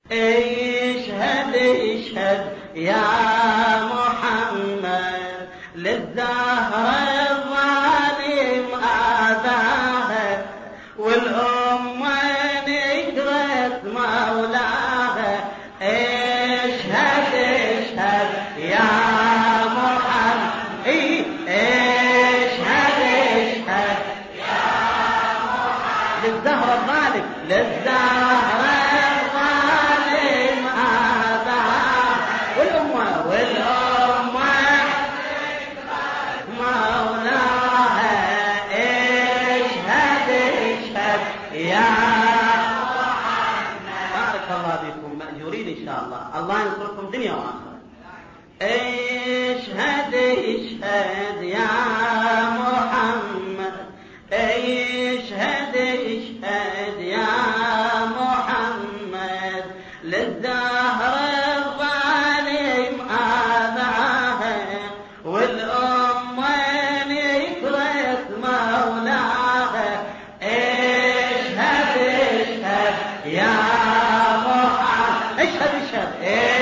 اشهد اشهد يا محمد للزهرة الظالم آذاها والأمة نكرت مولاها. اشهد اشهد يا محمد اشهد اشهد يا محمد للزهرة الظالم للزهرة الظالم آذاها والأمة مولاها. اشهد اشهد يا محمد. بارك الله بكم مأجورين إن شاء الله، الله ينصركم دنيا وآخرة. اشهد اشهد يا محمد اشهد اشهد يا محمد للزهرة الظالم آذاها والأمة نكرت مولاها. اشهد اشهد يا محمد اشهد اشهد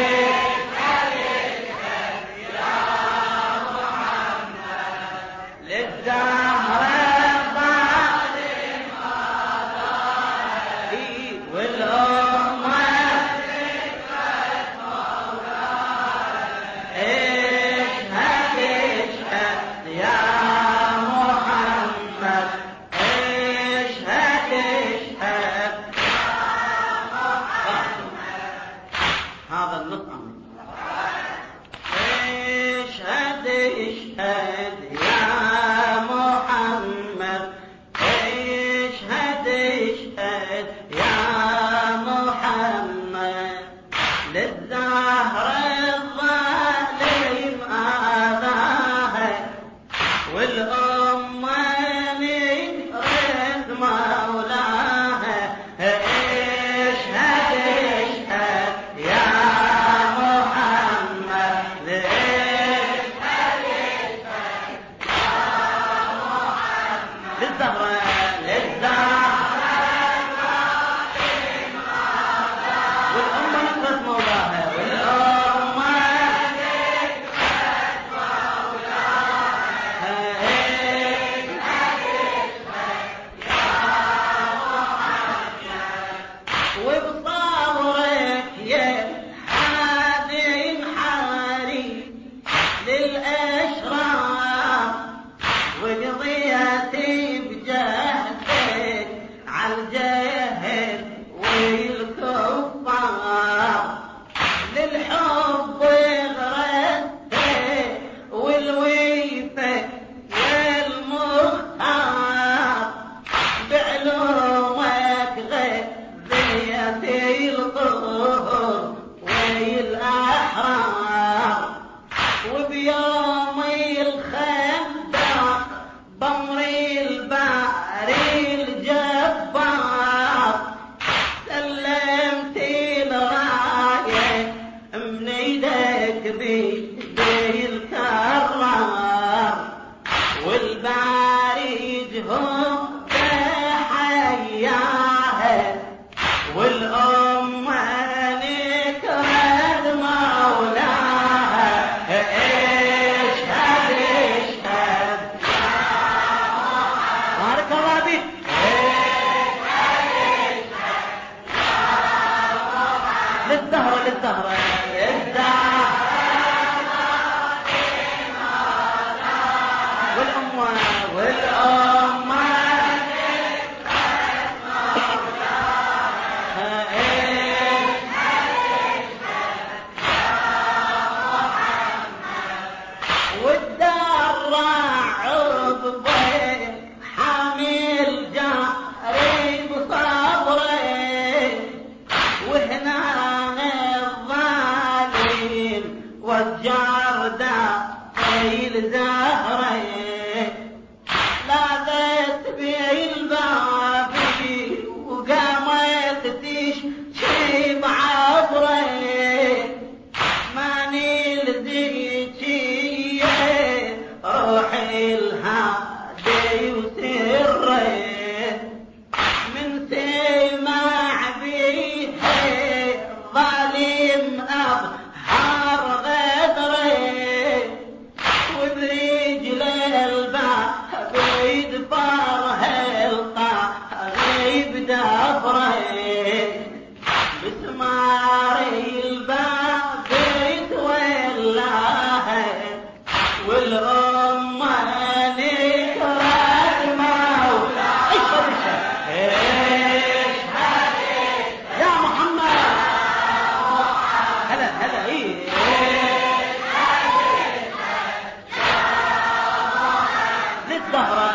للزهرة الظالم آذاها والأمة نكرت مولاها. اشهد اشهد يا محمد اشهد اشهد هذا النطق. اشهد اشهد يا محمد اشهد اشهد يا محمد للزهرة الظالم آذاها والأمة نكرت مولاها. اشهد اشهد يا محمد اشهد اشهد يا محمد للزهرة والأمة نكرت مولاها والأمة نكرت مولاها. وبصبرك يا حادي حاري للأشرار وقضيتي بجهدك عالجهل والكفار للحب غرته والويفة والمختار بعلومك غذيتي الطهر والأحرار وبيومي الخندق بمري الباري الجبار سلمت الراية من ايدك بيدي الكرار والباري جهود حياها والأمة نكرت مولاها. اشهد اشهد بارك الله بك للزهرة للزهرة والأمة والدار راعب ضيق حامل جاري بصبري وهنا الظالم والجار داخل زهري لاذت بي الباب وقامت تشي بعبري ماني لذيتي روحي الهادي وسري من سمع بيه مسماري الباب يتولاها والأمة نكرت مولاها. ايش يا محمد هلا هلا ايه للدهر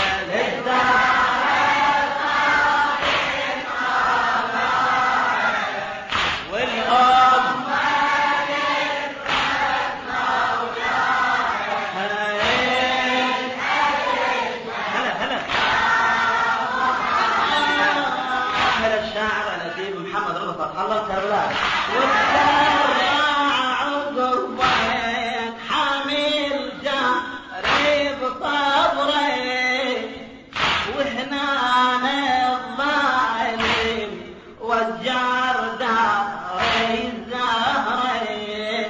محمد رضا فتح الله كرلان والسراع قربك حامل جاري بصبري وهنا الظالم والجار داري الزهري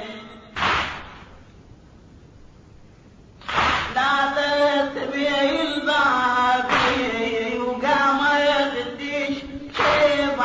لا تتبع الباب وقامت تشيب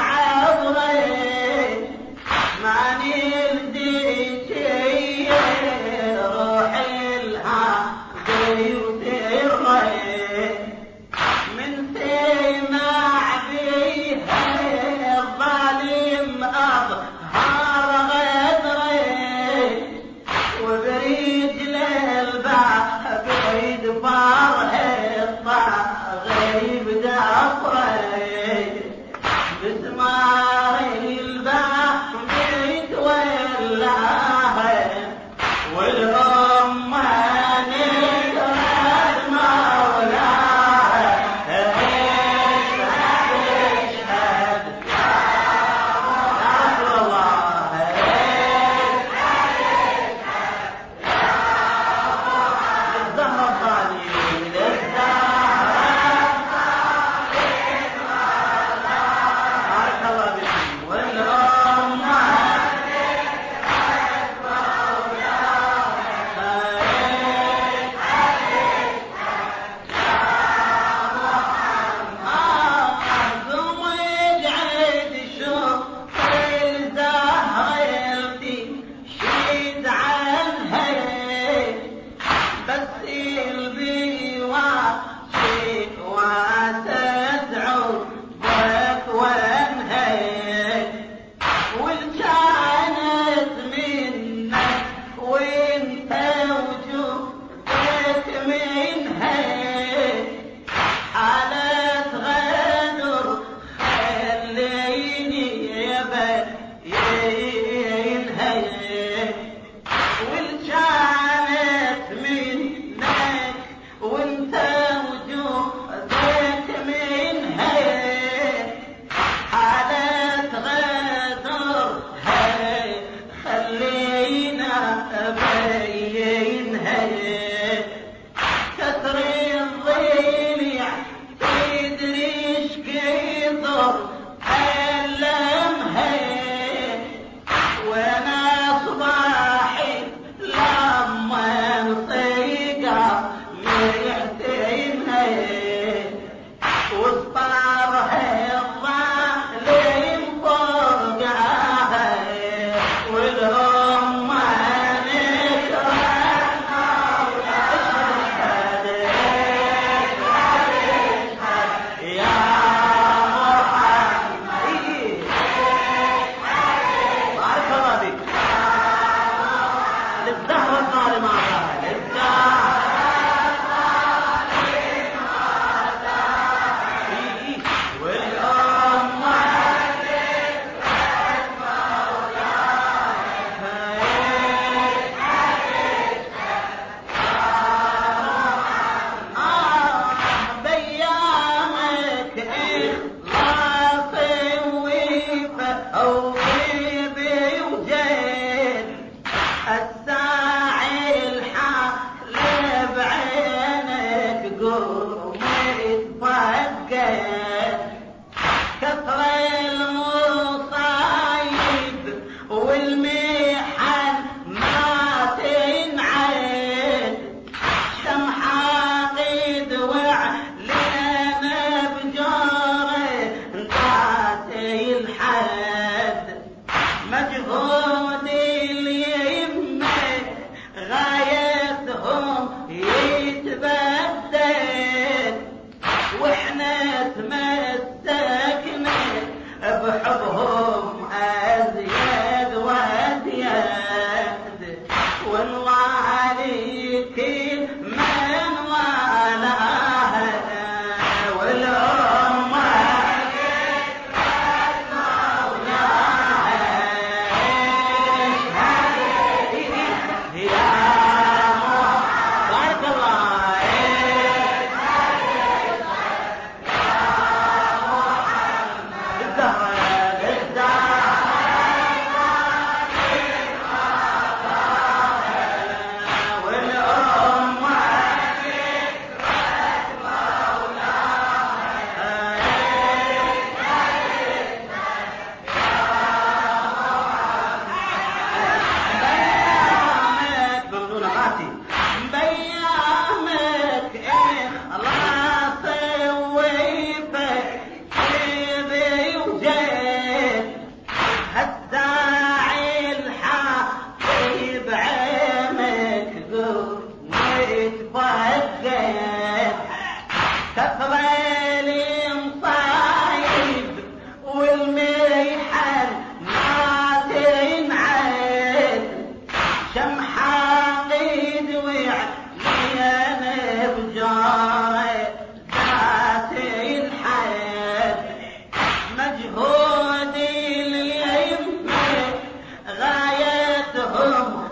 كثرة مصايب والميحن ما تنعد شمحة قيد وعليان بجارة ذات الحد مجهود اليمة غايتهم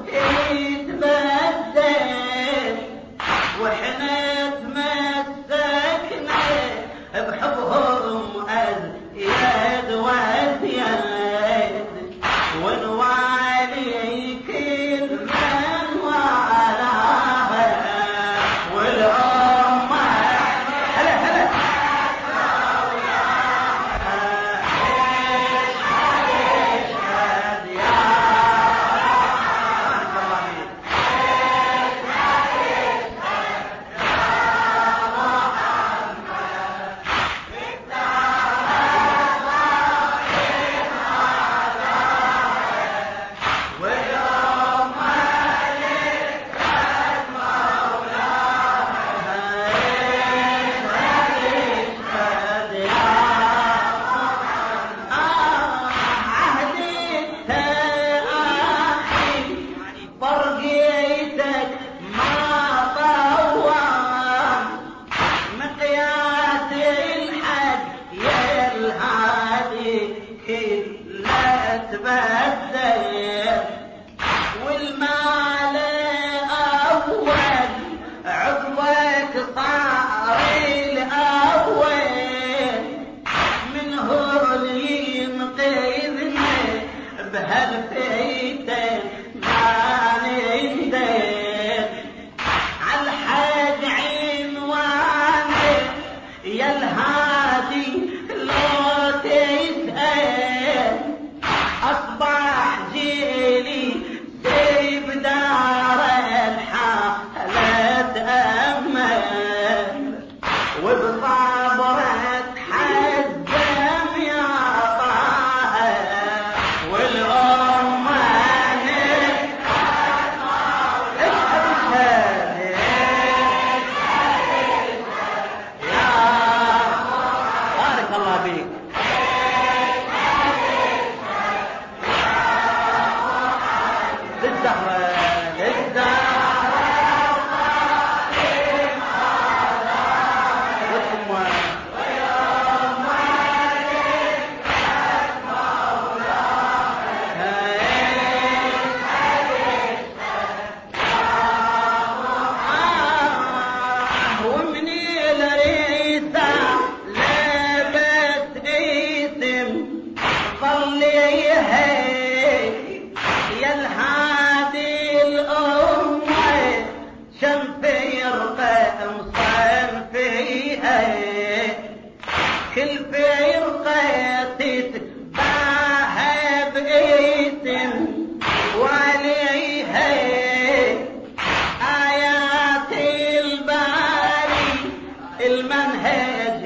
يتبدل واحنا تمسكنا بحبهم أزيد وأزيد ونوالي كل من والاها والأمة هلا هلا والمال أول عضوك صار الأول منه اللي ينقذنا بهالفيتة ما نندم عالحاج عنوانه يا الهادي لو تسأل أصبح جيلي سيب دار الحالة تأمل وبصبرة تحزم يا طه والأمة بارك الله بيك للزهرة ومن الريثة لابت ايثم ظل يهي يا الهادي الأمة شم فرقة مصان فيها كل فرقة تتباهى بإيثم وعليها آيات الباري المنهج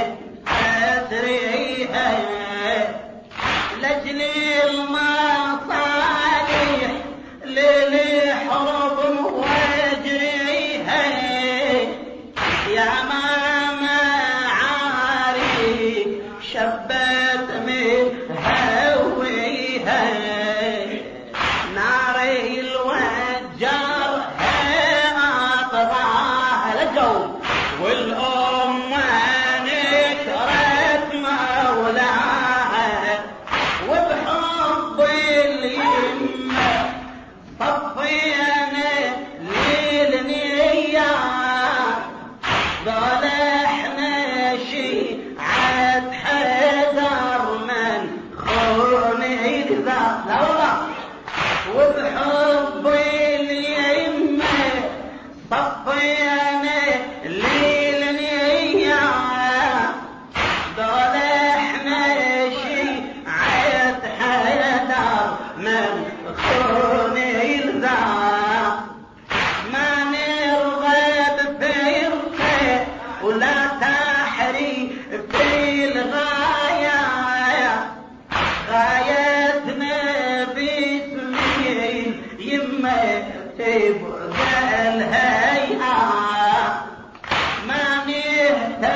أسريها لجل المصالح للحرب مواجهها يا ماما عاري شبت من هويها ناري الوجار أطراها لجو والأمة نكرت مولاها وبحب اليمة صفينا للنية ضل احنا شيعة حذر من خون يكذب لا والله وبحب اليمة صفينا للنية ضل احنا شيعة حذر من خون يكذب ما نرغب فرقة ولا تحريف في الغاية غايتنا باسمي يمة تبقى الهيئة ما نهتم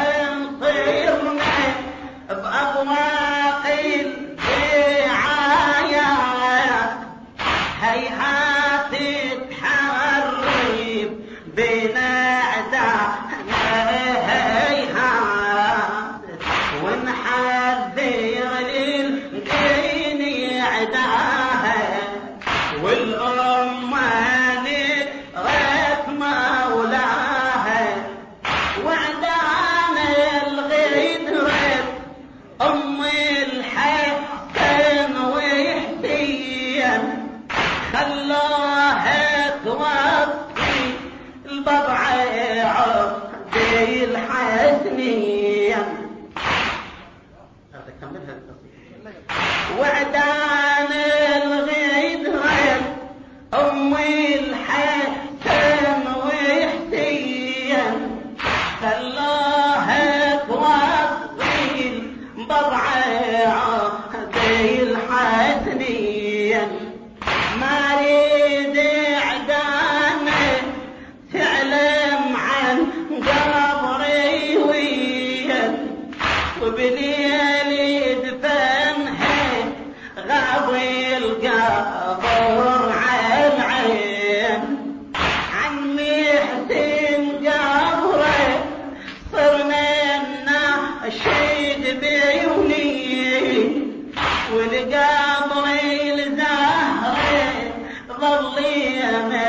حسين ما ريد عدانه تعلم عن قبري ويد وبليل يدفنها غاضي القبر عالعين عمي حسين قبره صرنا نشيد بعيوني والقبر الزهره ظلينا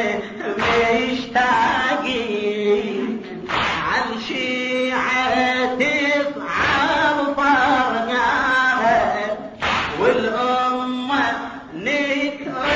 مشتاقين عالشيعة تصعب طرقها والأمة نكرة